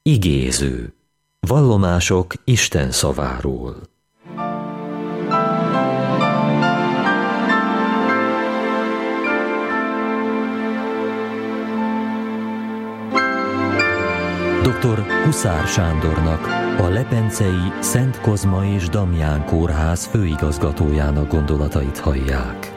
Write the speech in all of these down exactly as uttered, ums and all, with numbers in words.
Igéző. Vallomások Isten szaváról. doktor Huszár Sándornak, a lepencei Szent Kozma és Damján Kórház főigazgatójának gondolatait hallják.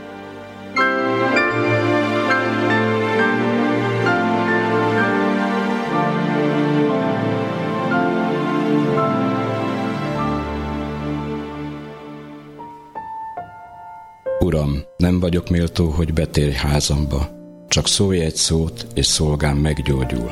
Uram, nem vagyok méltó, hogy betérj házamba, csak szólj egy szót, és szolgám meggyógyul.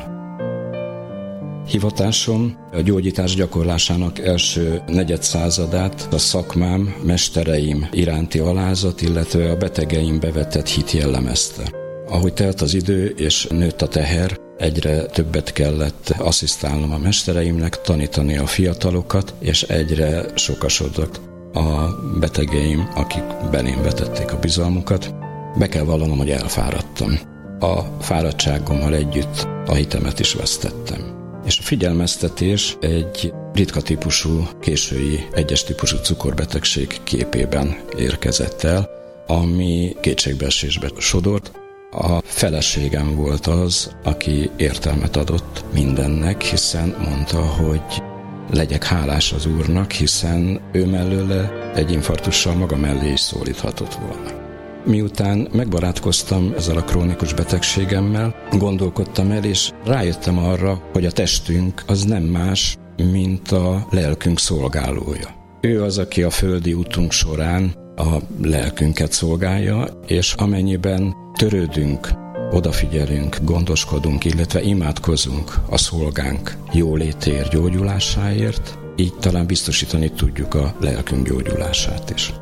Hivatásom a gyógyítás gyakorlásának első negyedszázadát a szakmám, mestereim iránti alázat, illetve a betegeimbe vetett hit jellemezte. Ahogy telt az idő és nőtt a teher, egyre többet kellett asszisztálnom a mestereimnek, tanítani a fiatalokat, és egyre sokasodott a betegeim, akik belém vetették a bizalmukat. Be kell vallanom, hogy elfáradtam. A fáradtságommal együtt a hitemet is vesztettem. És a figyelmeztetés egy ritka típusú, késői egyes típusú cukorbetegség képében érkezett el, ami kétségbeesésbe sodort. A feleségem volt az, aki értelmet adott mindennek, hiszen mondta, hogy legyek hálás az Úrnak, hiszen ő mellőle egy infarktussal maga mellé is szólíthatott volna. Miután megbarátkoztam ezzel a krónikus betegségemmel, gondolkodtam el, és rájöttem arra, hogy a testünk az nem más, mint a lelkünk szolgálója. Ő az, aki a földi útunk során a lelkünket szolgálja, és amennyiben törődünk, odafigyelünk, gondoskodunk, illetve imádkozunk a szolgánk jólétért, gyógyulásáért, így talán biztosítani tudjuk a lelkünk gyógyulását is.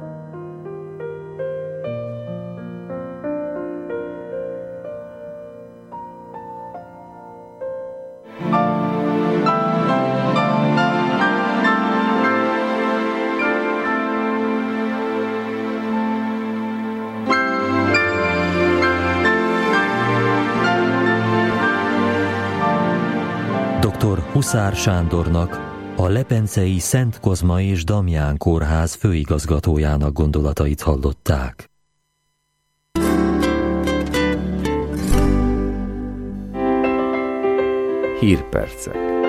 doktor Huszár Sándornak, a lepencei Szent Kozma és Damján Kórház főigazgatójának gondolatait hallották. Hírpercek.